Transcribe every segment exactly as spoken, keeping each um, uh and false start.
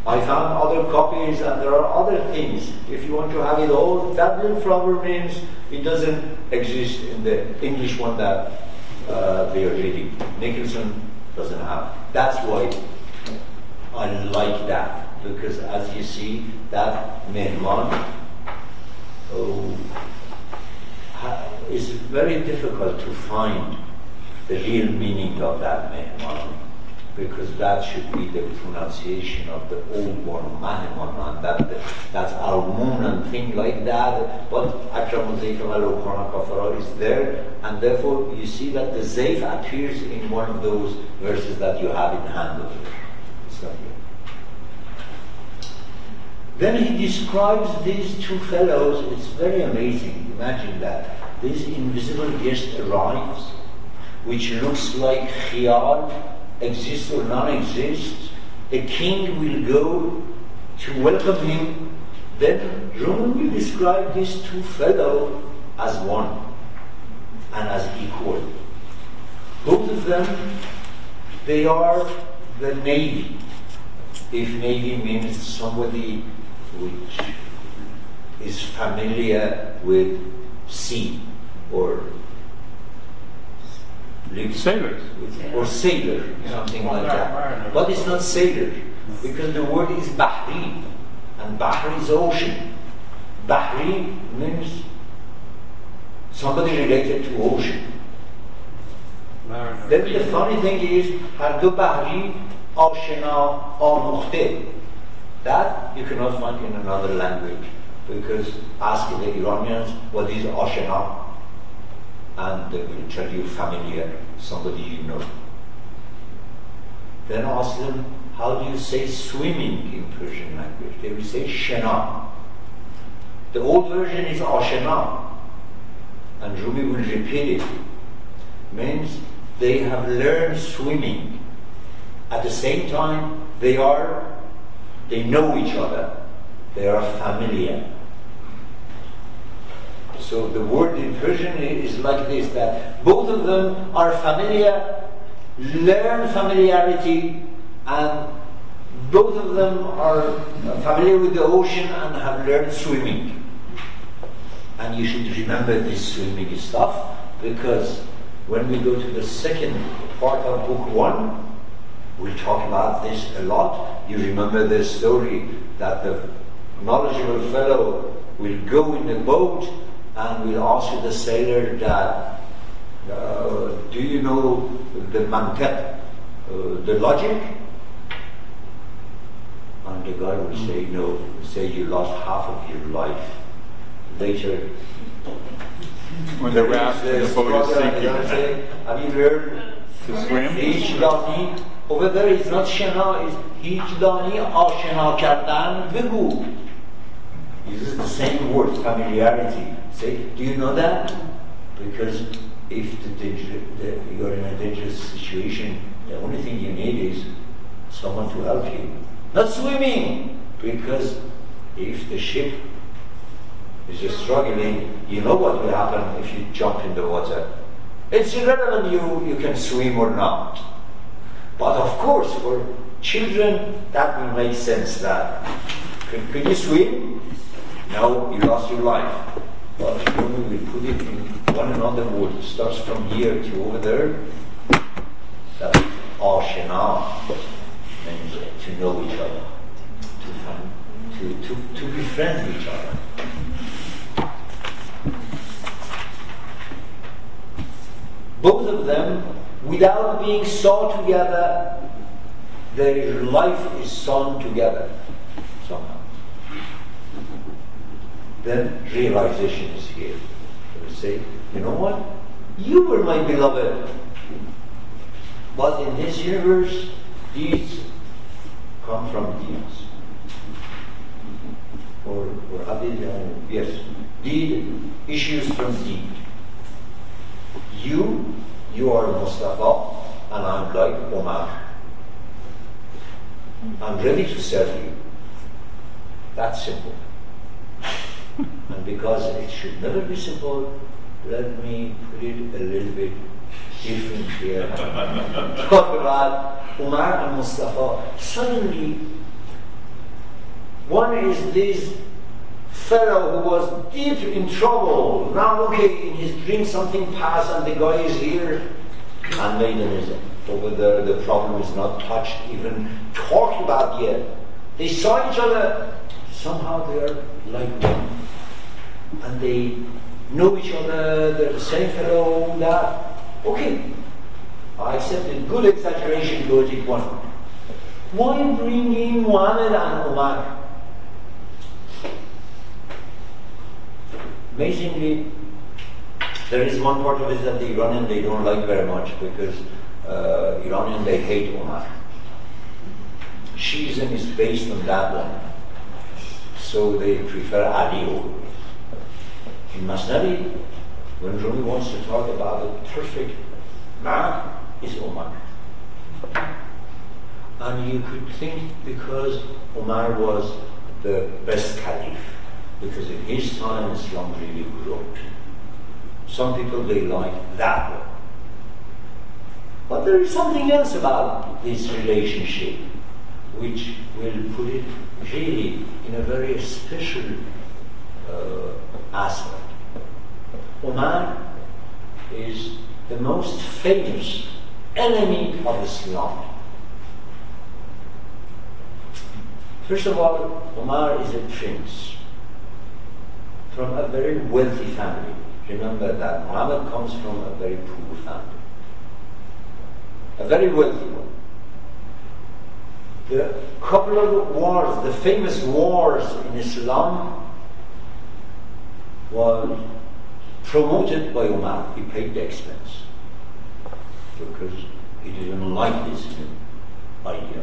I found other copies, and there are other things. If you want to have it all, that little flower means it doesn't exist in the English one that uh, they are reading. Nicholson doesn't have. That's why I like that, because as you see, that Mehman oh, is very difficult to find the real meaning of that Mehman, because that should be the pronunciation of the old one, Mahman, and that, that's Almun and thing like that. But Akram Zayf al Quran Kafara is there, and therefore you see that the Zayf appears in one of those verses that you have in hand of it. It's not here. Then he describes these two fellows. It's very amazing. Imagine that. This invisible guest arrives, which looks like khiyal, exists or non-exists. A king will go to welcome him. Then Rumi will describe these two fellows as one and as equal. Both of them, they are the navy. If navy means somebody which is familiar with sea or sailors or sailor, something like that. But it's not sailor, because the word is Bahri, and Bahri is ocean. Bahri means somebody related to ocean. Then the funny thing is, har do Bahri ashena amukhte. That you cannot find in another language, because ask the Iranians what is ashena, and they will tell you familiar, somebody you know. Then ask them, how do you say swimming in Persian language? They will say shena. The old version is ashena, and Rumi will repeat it. Means they have learned swimming. At the same time, they are, they know each other. They are familiar. So the word in Persian is like this, that both of them are familiar, learn familiarity, and both of them are familiar with the ocean and have learned swimming. And you should remember this swimming stuff, because when we go to the second part of book one, we'll talk about this a lot. You remember the story that the knowledgeable fellow will go in the boat and will ask the sailor that, uh, do you know the mantiq, uh, the logic? And the guy will say, no, say you lost half of your life. Later, when the raft and the boat is sinking, say, have you learned to swim? Hichdani? Over there is not shena, it's hichdani ashena kardan begu. Uses the same word, familiarity. Say, do you know that? Because if the danger, the, you're in a dangerous situation, the only thing you need is someone to help you. Not swimming, because if the ship is just struggling, you know what will happen if you jump in the water. It's irrelevant you, you can swim or not. But of course, for children, that will make sense that, can, can you swim? No, you lost your life. But when we put it in one another word, it starts from here to over there. That ashena means to know each other, to find, to, to, to befriend each other. Both of them, without being saw together, their life is sewn together somehow. Then realization is here. They say, you know what? You were my beloved. But in this universe, deeds come from deeds. Or, or how did uh, yes, deed issues from deed. You, you are Mustafa, and I'm like Omar. I'm ready to serve you. That's simple. And because it should never be simple, let me put it a little bit different here. Talk about Umar and Mustafa. Suddenly, One is this fellow who was deep in trouble. Now, okay, in his dream something passed and the guy is here. And Maiden is over there. The problem is not touched, even talked about yet. They saw each other. Somehow they are like one. And they know each other. They're the same fellow, that. Okay, I accept it. Good exaggeration, logic one. Why bring in Muhammad and Omar? Amazingly, there is one part of it that the Iranian they don't like very much, because uh, Iranian they hate Omar. Shiism is based on that one, so they prefer Ali over it. In Masnavi, when Rumi wants to talk about the perfect man, is Omar. And you could think because Omar was the best caliph, because in his time Islam really grew. Some people, they like that one. But there is something else about this relationship which will put it really in a very special uh, aspect. Omar is the most famous enemy of Islam. First of all, Omar is a prince from a very wealthy family. Remember that Muhammad comes from a very poor family. A very wealthy one. The couple of wars, the famous wars in Islam, was promoted by Omar. He paid the expense because he didn't like this new idea.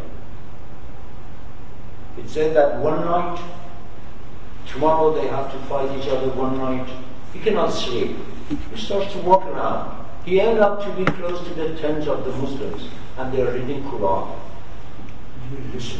It said that one night, tomorrow they have to fight each other one night. He cannot sleep. He starts to walk around. He ends up to be close to the tents of the Muslims, and they are reading Quran. You listen.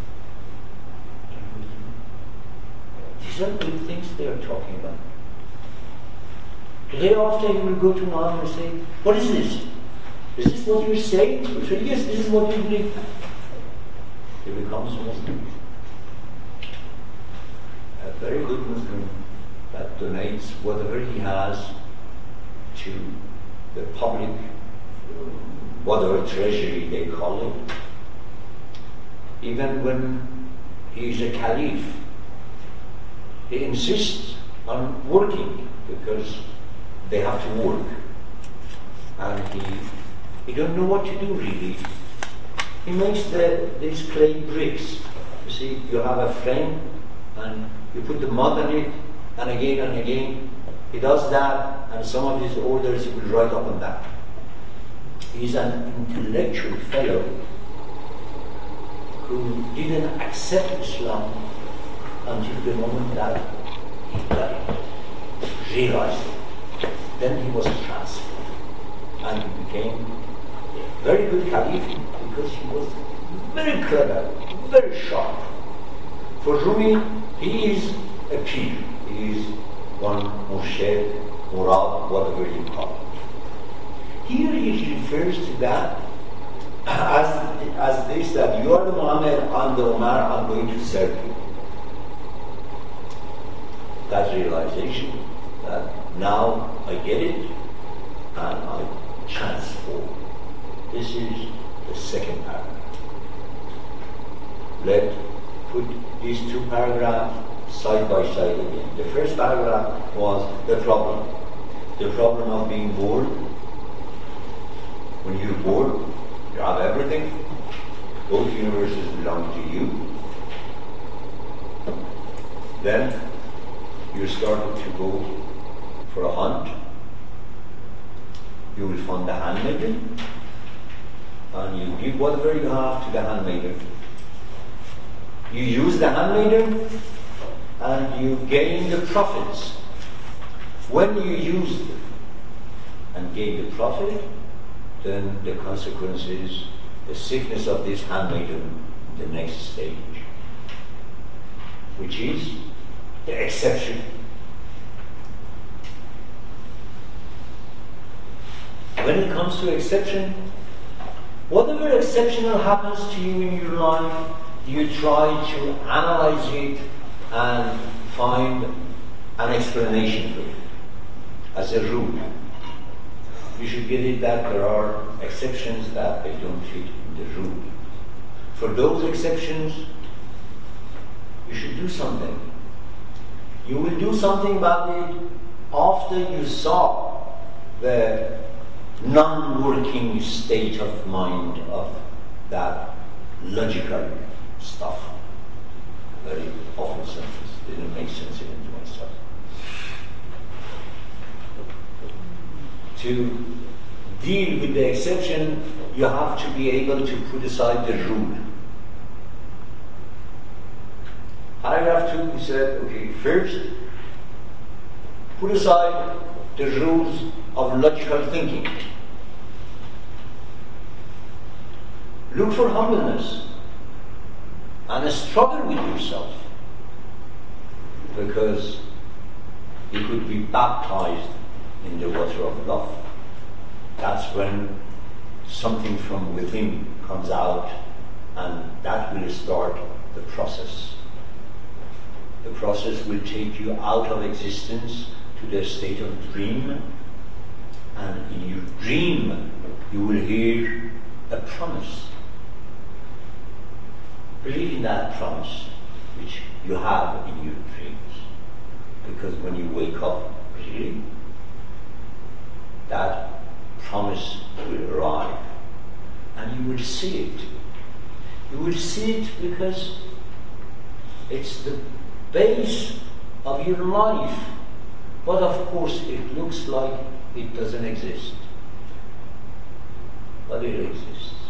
These are good things they are talking about. The day after, he will go to Muhammad and say, "What is this? Is this what you're saying?" He will say, "Yes, this is what you believe." He becomes Muslim. A very good Muslim that donates whatever he has to the public, whatever treasury they call it. Even when he is a caliph, he insists on working because they have to work. And he, he don't know what to do really. He makes the, these clay bricks. You see, you have a frame and you put the mud on it, and again and again. He does that, and some of his orders he will write up on that. He's an intellectual fellow who didn't accept Islam until the moment that he died, realized it. Then he was transformed, and he became a very good caliph because he was very clever, very sharp. For Rumi, he is a pir. He is one murshid, murad, whatever you call it. Here he refers to that as, as this, that you are the Muhammad, I'm the Omar, I'm going to serve you. That realization that now I get it and I transform. This is the second paragraph. Let put these two paragraphs side by side again. The first paragraph was the problem. The problem of being bored. When you're bored, you have everything. Both universes belong to you. Then you started to go for a hunt. You will find the handmaiden, and you give whatever you have to the handmaiden. You use the handmaiden, and you gain the profits. When you use them and gain the profit, then the consequence is the sickness of this handmaiden, the next stage, which is the exception. When it comes to exception, whatever exceptional happens to you in your life, you try to analyze it and find an explanation for it as a rule. You should get it that there are exceptions that they don't fit in the rule. For those exceptions, you should do something. You will do something about it after you saw the non-working state of mind of that logical stuff. Very awful sentence. Didn't make sense even to myself. To deal with the exception, you have to be able to put aside the rule. Paragraph two, he said, okay, first, put aside the rules of logical thinking. Look for humbleness and struggle with yourself, because you could be baptized in the water of love. That's when something from within comes out, and that will start the process. The process will take you out of existence to the state of dream, and in your dream you will hear a promise. Believe in that promise which you have in your dreams, because when you wake up, really, that promise will arrive, and you will see it. You will see it because it's the base of your life, but of course it looks like it doesn't exist, but it exists.